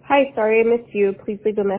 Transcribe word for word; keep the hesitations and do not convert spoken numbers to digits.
Hi, sorry I missed you. Please leave a message.